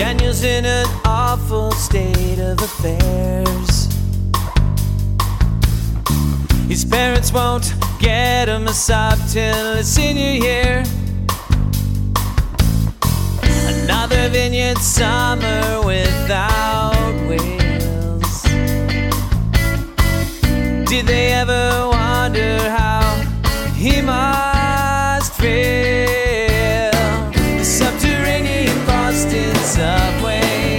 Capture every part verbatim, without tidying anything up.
Daniel's in an awful state of affairs. His parents won't get him a sub till his senior year. Another vineyard summer without whales. Did they ever wonder how he must feel? The subterranean Boston subway.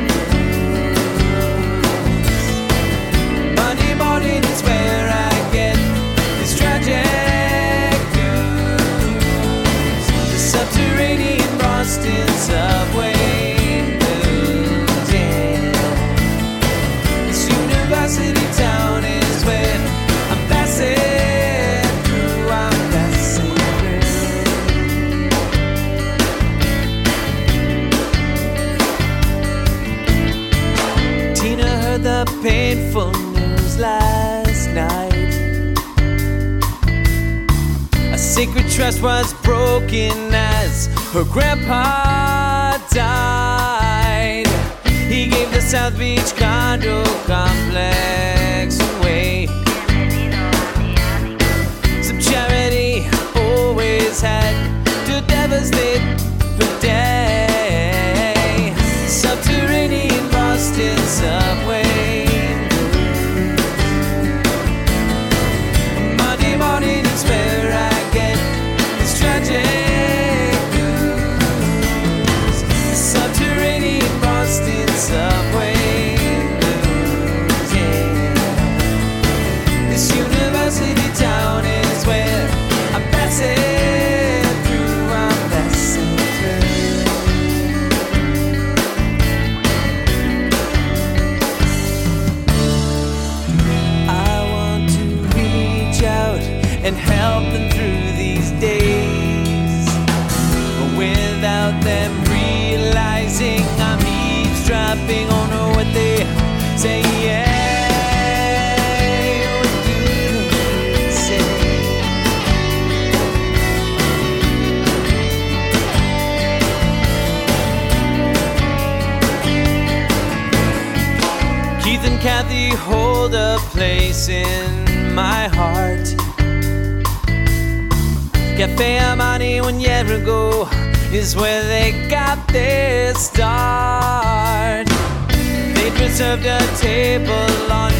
Monday morning is where I get this tragic news. The subterranean Boston subway blues, yeah. This university town is where I'm passing through, I'm passing through. Tina heard the painful news last night. A sacred trust was broken as her grandpa died. He gave the South Beach condo complex away. Some charity always had to devastate the day. Subterranean Boston subway. Monday morning is where I get this tragic news. The subterranean Boston subway blues, yeah. This university town is where I'm passing through, I'm passing through. I want to reach out and help them through these days, but without them realizing I'm eavesdropping on what they say. Yeah, what do they say? Keith and Kathy hold a place in my heart. Cafe Amani one year ago is where they got their start. They preserved a table on